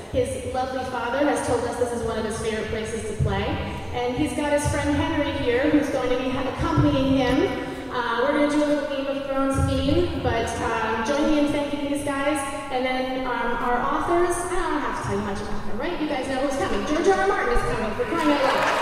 his lovely father has told us this is one of his favorite places to play. And he's got his friend Henry here, who's going to be accompanying him. We're going to do a little Game of Thrones theme, but join me in thanking these guys. And then our authors, I don't have to tell you much about them, right? You guys know who's coming. George R. R. Martin is coming, for crying out loud.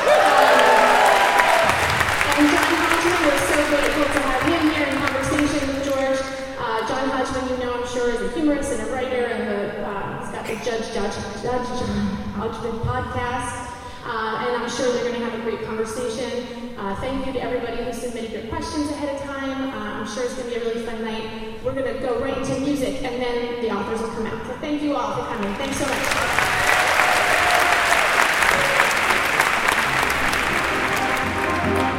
And John Hodgman, we're so grateful to have him here in conversation with George. John Hodgman, you know, I'm sure, is a humorist and a writer, and he's got the Judge John Hodgman podcast. And I'm sure they're going to have a great conversation. Thank you to everybody who submitted your questions ahead of time. I'm sure it's going to be a really fun night. We're going to go right into music, and then the authors will come out. So thank you all for coming. Thanks so much.